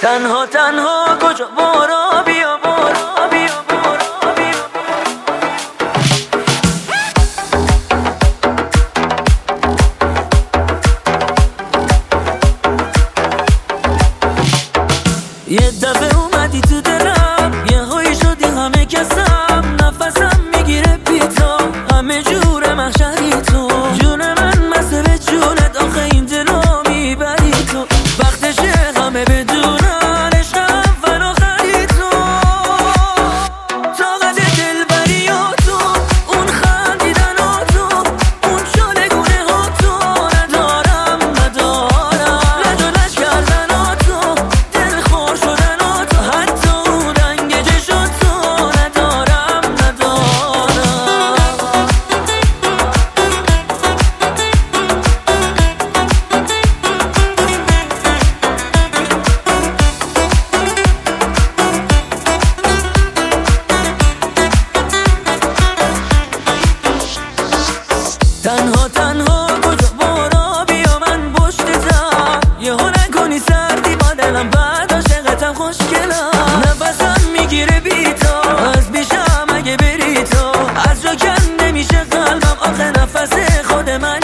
تنها تنها کجا برو بیا برو بیا برو بیا. یه دفعه اومدی تو دلم، یه هایی شدی همه کسم، نفسم میگیره بی تو، همه جور محشری تو، جون من مسه به جونت، آخه این دلو میبری تو، وقتشه همه بدونن عشقم فنا خری تو، طاقت دلبری ها تو، اون خندیدن ها تو، اون شلگونه ها تو، ندارم لج کردن ها تو، دل خور شدن ها تو، حتی اون رنگ چشم تو، ندارم تنها تنها کجا برو بیا من پشتتم، یهو نکنی سردی با دلم، بعد عاشقتم خوشگلم، نفسم میگیره بی تو، از بیشم اگه بری تو، از جا کن نمیشه قلبم، آخه نفس خود من